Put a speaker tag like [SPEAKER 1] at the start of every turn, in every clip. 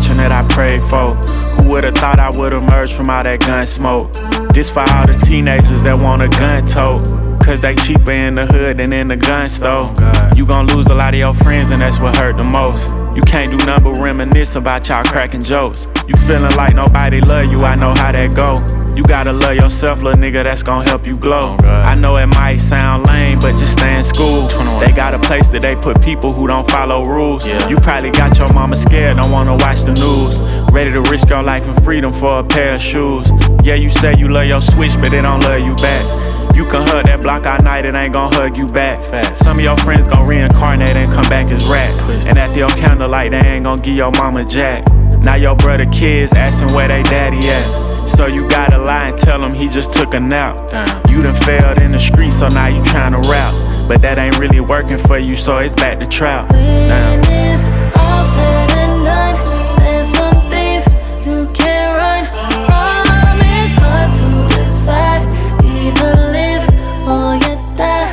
[SPEAKER 1] fortune that I prayed for. Who would've thought I would emerge from all that gun smoke? This for all the teenagers that want a gun tote, cause they cheaper in the hood than in the gun store. You gon' lose a lot of your friends and that's what hurt the most. You can't do nothing but reminisce about y'all cracking jokes. You feeling like nobody love you, I know how that go. You gotta love yourself, little nigga, that's gon' help you glow. I know it might sound lame, but just stay in school. They got a place that they put people who don't follow rules. You probably got your mama scared, don't wanna watch the news. Ready to risk your life and freedom for a pair of shoes. Yeah, you say you love your switch, but they don't love you back. You can hug that block all night, it ain't gon' hug you back. Some of your friends gon' reincarnate and come back as rats. And at your candlelight, they ain't gon' give your mama jack. Now your brother kids asking where they daddy at. So you gotta lie and tell him he just took a nap. You done failed in the streets, so now you tryna rap. But that ain't really working for you, so it's back to trap.
[SPEAKER 2] When it's all said and done, there's some things you can't run from. It's hard to decide, either live or you die.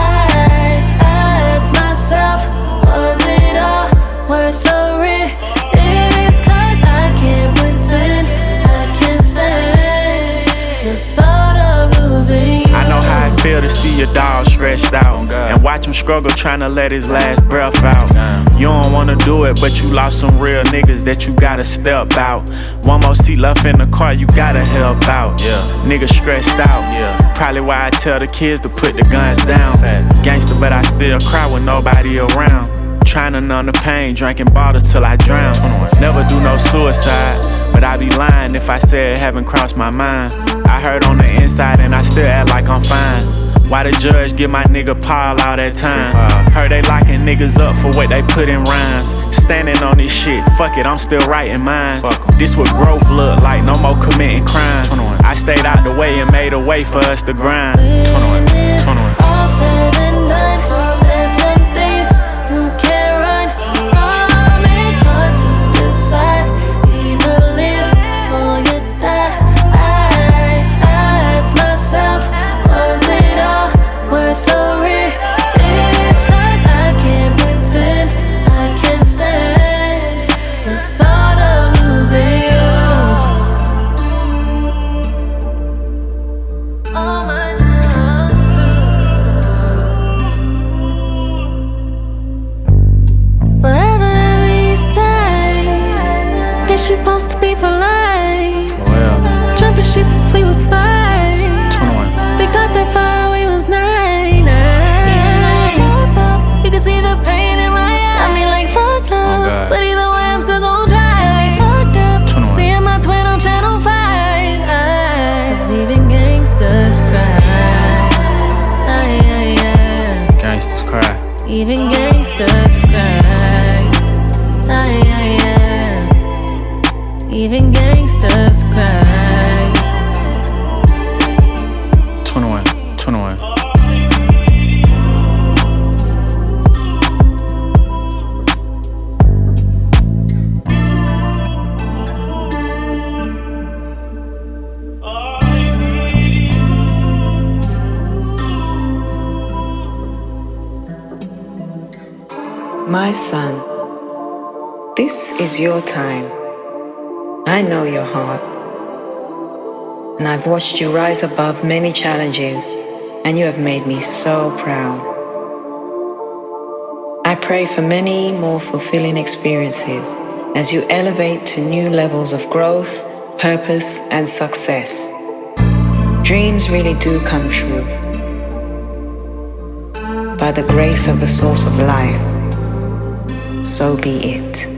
[SPEAKER 2] I ask myself, was it all worth the risk? Cause I can't pretend I can stand the thought of losing you.
[SPEAKER 1] I know how it feel to see your dog stretched out and watch him struggle trying to let his last breath out. You don't wanna do it, but you lost some real niggas that you gotta step out. One more seat left in the car, you gotta help out. Niggas stressed out. Probably why I tell the kids to put the guns down. Gangster, but I still cry with nobody around. Trying to numb the pain, drinking bottles till I drown. Never do no suicide, but I be lying if I said it haven't crossed my mind. I hurt on the inside and I still act like I'm fine. Why the judge give my nigga Paul all that time? Heard they locking niggas up for what they put in rhymes. Standing on this shit, fuck it, I'm still writing mine. This what growth look like, no more committing crimes. I stayed out the way and made a way for us to grind.
[SPEAKER 2] When it's all said and done, there's some things you can't run from. It's hard to decide, either live or you die. I ask myself, was it all worth the risk? Cause I can't pretend I can stand the thought of losing you. All my dogs too. Forever we say that you're supposed to be polite. Jumping shit since we was 5. We got that far, we was 9. Even though I pop up, you can see the pain in my eyes. I mean like fucked up, but either way I'm still gon' try. Fucked up, seeing my twin on channel 5. Cause even gangsters cry.
[SPEAKER 1] Gangsters cry.
[SPEAKER 2] Even gangsters cry. Even gangsters cry.
[SPEAKER 1] 21.
[SPEAKER 3] My son, this is your time. I know your heart. And I've watched you rise above many challenges, and you have made me so proud. I pray for many more fulfilling experiences as you elevate to new levels of growth, purpose, and success. Dreams really do come true. By the grace of the source of life, so be it.